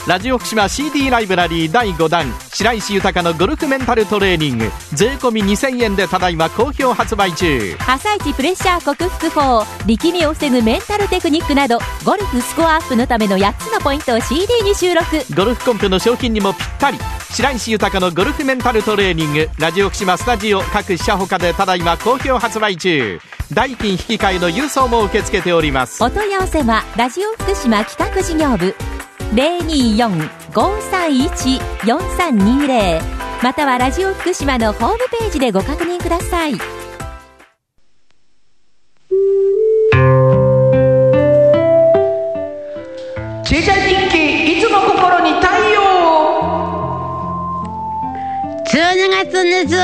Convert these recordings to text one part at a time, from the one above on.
ラジオ福島 CD ライブラリー第5弾白石豊のゴルフメンタルトレーニング税込み2000円でただいま好評発売中。 朝一プレッシャー克服法、力みを防ぐメンタルテクニックなどゴルフスコアアップのための8つのポイントを CD に収録。 ゴルフコンペの賞金にもぴったり。白石豊のゴルフメンタルトレーニングラジオ福島スタジオ各社ほかでただいま好評発売中。代金引き換えの郵送も受け付けております。 お問い合わせはラジオ福島企画事業部 024-531-4320 またはラジオ福島のホームページでご確認ください。 チェジャ日記いつも心に太陽。 12月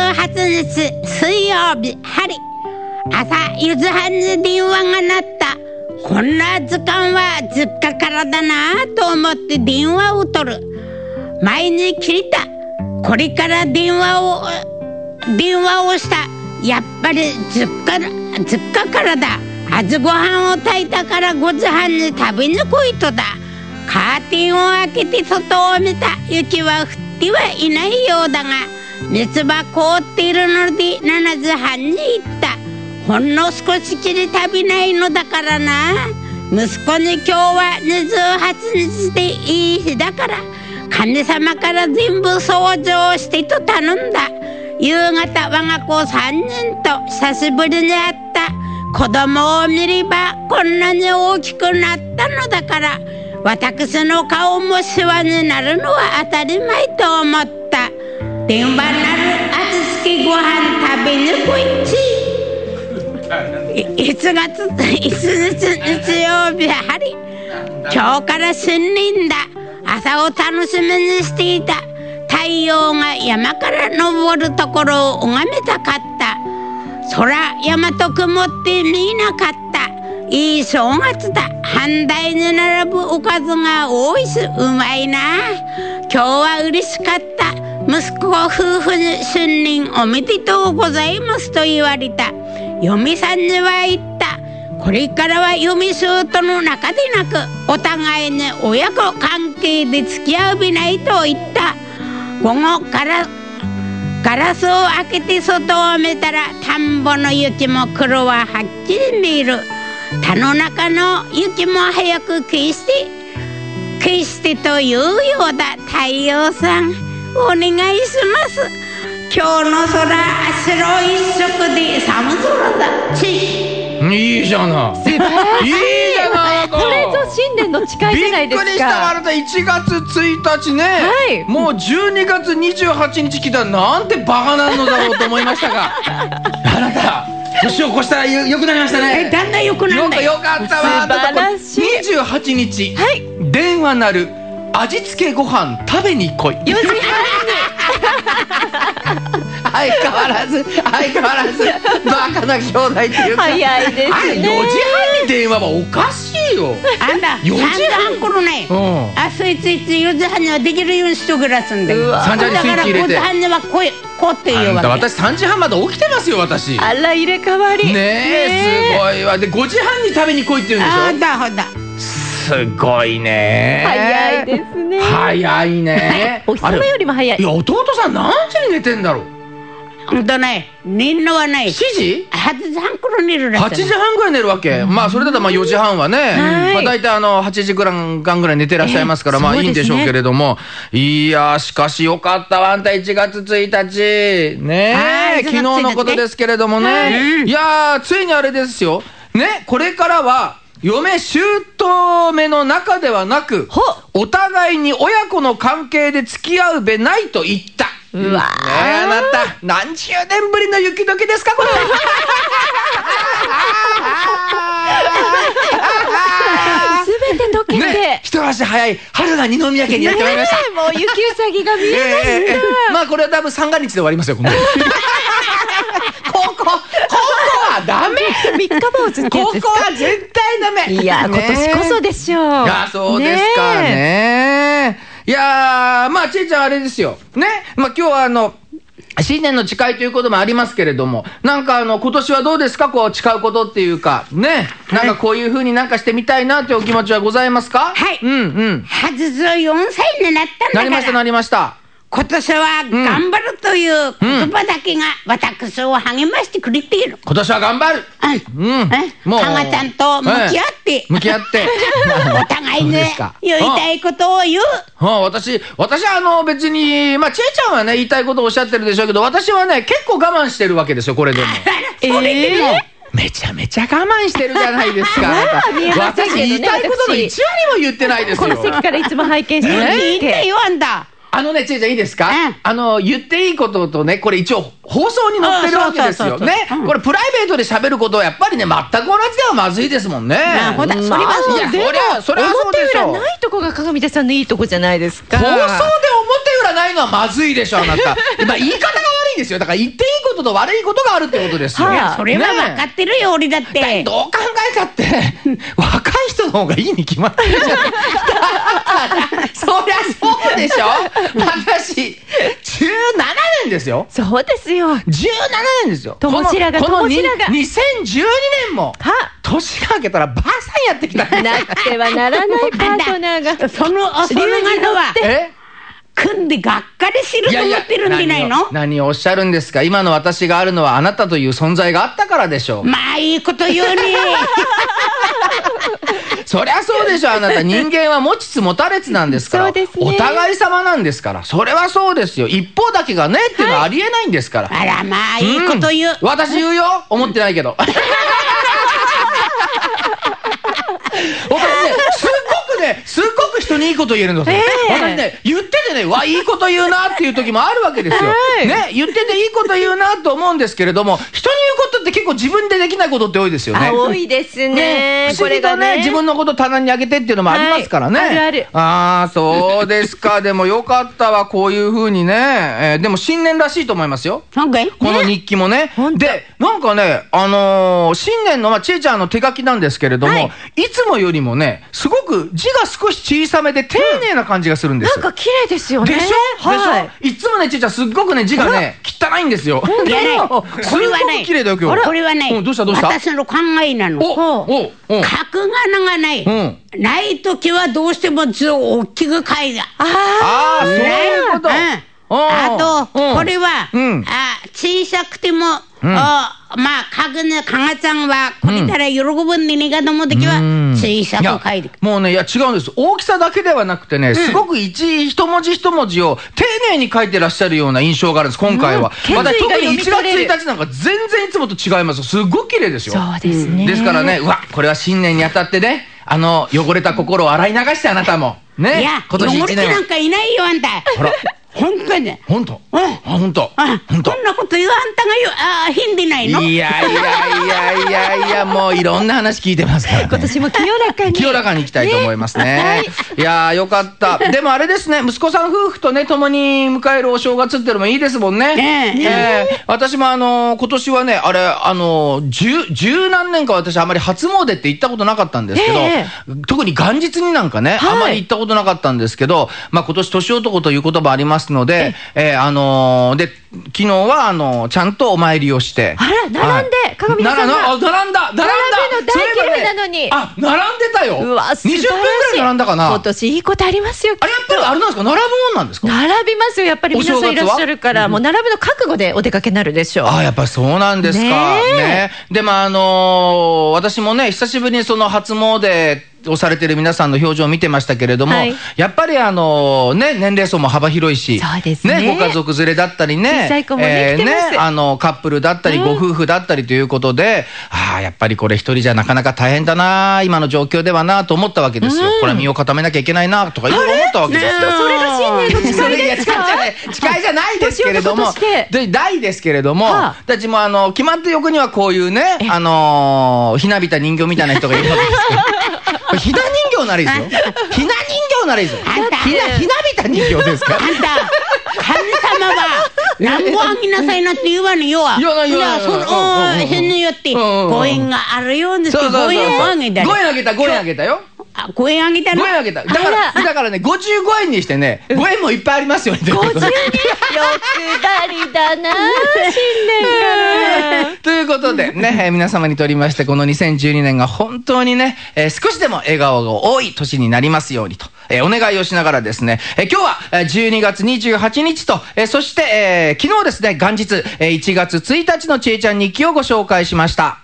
28日水曜日、春朝4時半に電話が鳴った。こんな時間は実家からだなと思って電話を取る。前に聞いた。これから電話をした。やっぱり実家からだ。朝ごはんを炊いたから5時半に食べに来いとだ。カーテンを開けて外を見た。雪は降ってはいないようだが水は凍っているので7時半に行った。ほんの少しきり食べないのだからな。息子に今日は28日でいい日だから神様から全部掃除をしてと頼んだ。夕方我が子3人と久しぶりに会った。子供を見ればこんなに大きくなったのだから私の顔もシワになるのは当たり前と思った。電話なる味付けご飯食べに来いち。1月1日日曜日、春。今日から新年だ。朝を楽しみにしていた。太陽が山から昇るところを拝めたかった。空山と曇って見えなかった。いい正月だ。半台に並ぶおかずが多いしうまいな。今日は嬉しかった。息子夫婦に新年おめでとうございますと言われた。嫁さんには言った。これからは嫁姑の仲でなくお互いに親子関係で付き合うべないと言った。午後からガラスを開けて外を見たら田んぼの雪も黒ははっきり見える。田の中の雪も早く消してというようだ。太陽さんお願いします。今日の空白一色で寒空だち。 いいじゃない。いいじゃないか。 これぞ新年の誓いじゃないですか。 びっくりした。あなた1月1日ね、はい、もう12月28日来たらなんてバカなのだろうと思いましたがあなた年を越したらよくなりましたね。 だんだんよくなるね。 よかったわ。 素晴らしい。 28日、 はい、 電話なる味付けご飯食べに来い。4時半に相変わらずバカな兄弟っていうか早いですね。 あれ4時半に電話はおかしいよ。 あんだ3時半頃ね、スイッチ4時半にはできるようにしとくらすんで、 3時半にスイッチ入れて 5時半には来いっていうわけ。 私3時半まで起きてますよ。私あら入れ替わりねえ、すごいわ。で5時半に食べに来いって言うんでしょ。 ほだすごいね。 早いですね。 早いね。 お日様よりも早い。 いや弟さん何時に寝てんだろう。 寝るのはない。 7時 ?8 時半頃寝るらしい。 8時半ぐらい寝るわけ。まあそれだったら4時半はね、まあ大体8時間ぐらい寝てらっしゃいますから、まあいいんでしょうけれども、いやしかしよかったわ。あんた1月1日ね、昨日のことですけれどもね、いやついにあれですよね。これからは嫁姑の仲ではなくお互いに親子の関係で付き合うべないと言った。 うわー、 あなた何十年ぶりの雪解けですかこれ。 全て溶けて、 一足早い春が二宮家にやってまいりました。 もう雪うさぎが見えました。 まあこれは多分三が日で終わりますよ。ここはダメ。 三日坊主ってやつですか。 ここは絶対ダメ。 いや今年こそでしょう。 いやそうですかね。いやまあちえちゃんあれですよね。まあ今日は新年の誓いということもありますけれども、なんか今年はどうですか、こう誓うことっていうかね、なんかこういう風になんかしてみたいなというお気持ちはございますか？ はい。 うんうん。 84歳になったんだから。 なりましたなりました。 今年は頑張るという言葉だけが私を励ましてくれている。 今年は頑張る。 もうかがちゃんと向き合って、 向き合ってお互いね、言いたいことを言う。 私は別に、まあ、ちえちゃんはね、言いたいことをおっしゃってるでしょうけど、私はね、結構我慢してるわけですよ、これでも。 それでも。 めちゃめちゃ我慢してるじゃないですか。私、言いたいことの1割も言ってないですよ。 この席からいつも拝見してます。 いいって言わんだ。 ちえちゃんいいですか？言っていいこととね、これ一応放送に載ってるわけですよね。これプライベートで喋ることはやっぱりね、全く同じではまずいですもんね。 ほら、それはそうだ。 それはそうでしょう。 表裏ないとこが鏡田さんのいいとこじゃないですか。 放送で表裏ないのはまずいでしょ、あなた。今言い方が悪いんですよ。だから言っていいことと悪いことがあるってことですよ。 いや、それは分かってるよ、俺だって。 どう考えたって若い人の方がいいに決まってるじゃない。そりゃそうでしょ。私17年ですよ。 そうですよ。 17年ですよ。 友白が 2012年も年が明けたらばあさんやってきた。 なってはならないパートナーがそのは組んでがっかりすると思ってるんじゃないの？ 何をおっしゃるんですか。今の私があるのはあなたという存在があったからでしょう。 まあいいこと言うね。 そりゃそうでしょ。あなた人間は持ちつ持たれつなんですから。 そうですね。 お互い様なんですから。それはそうですよ。一方だけがねっていうのはありえないんですから。 あらまあいいこと言う。 私言うよ。思ってないけど。すっごく人にいいこと言えるんですよ。私ね、言っててね、いいこと言うなっていう時もあるわけですよ。ね、言ってていいこと言うなと思うんですけれども、人に言うことって結構自分でできないことって多いですよね。 多いですね。 不思議とね、自分のこと棚にあげてっていうのもありますからね。 ある。 ああ、そうですか。でもよかったわ、こういう風にね。でも新年らしいと思いますよ。この日記もね。で、なんかね、新年の、ちえちゃんの手書きなんですけれども、いつもよりもね、すごく字が少し小さめで丁寧な感じがするんですよ。 なんか綺麗ですよね。 でしょ？いつもね、ちえちゃんすっごくね、字がね、汚いんですよ。 いやね、これはね、 綺麗だよ今日。 これはね、 どうした私の考えなの。書くがながない。ないときはどうしても字を大きく書いた。 ああ、そういうこと。 あと、これは、小さくても、まあ、かがちゃんは、これから喜ぶんでねがと思うときは、小さく書いてくる。 もうね、いや違うんです。大きさだけではなくてね、すごく一文字一文字を丁寧に書いてらっしゃるような印象があるんです、今回は。私、特に1月1日なんか全然いつもと違います。すごく綺麗ですよ。 そうですね。 ですからね、これは新年にあたってね、汚れた心を洗い流してあなたも。ね。 いや、汚れてなんかいないよ、あんた。ほら。本当に。 本当。本当。 こんなこと言うあんたが変でないの？ いや、もういろんな話聞いてますから。 今年も清らかに。 清らかにいきたいと思いますね。いやー、よかった。でもあれですね、息子さん夫婦とね、共に迎えるお正月ってのもいいですもんね。私も今年はね、十何年か私あまり初詣って行ったことなかったんですけど、特に元日になんかね、あまり行ったことなかったんですけど、まあ今年年男という言葉ありますので、で、昨日はちゃんとお参りをして。 あら、並んで、鏡田さんが。 並んだ並ぶの大嫌いなのに。 並んでたよ。 うわ、 20分くらい並んだかな。 今年いいことありますよ。 あれやっぱりあれなんですか、並ぶもんなんですか？ 並びますよ。やっぱり皆さんいらっしゃるから、もう並ぶの覚悟でお出かけになるでしょう。 やっぱりそうなんですか。ね。でも私もね、久しぶりにその初詣をされている皆さんの表情を見てましたけれども、やっぱりね、年齢層も幅広いし、 そうですね。 ご家族連れだったりね、 小さい子もね、来てます。 カップルだったり、ご夫婦だったりということで、やっぱりこれ一人じゃなかなか大変だな、今の状況ではなと思ったわけですよ。これは身を固めなきゃいけないなとかいろいろ思ったわけですよ。 それが新年の誓いですか？ 誓いじゃないですけれども、大ですけれども、私も決まった横にはこういうね、ひなびた人形みたいな人がいるわけですけど、ひな人形ならいいですよ。ひな人形ならいいですよ。ひなびた人形ですか？ あんた、神様は、何もあげなさいなって言わぬよは。 言わない。 変によって、ご縁があるようですけど、5円をあげた。 5円あげたよ。 5円あげたの？ 5円あげた。だからね、55円にしてね、5円もいっぱいありますよね。 52、欲張りだな、新年から。 ということでね、皆様にとりまして、この2012年が本当にね、少しでも笑顔が多い年になりますようにと、お願いをしながらですね、今日は12月28日と、そして、昨日ですね、元日、1月1日のちえちゃん日記をご紹介しました。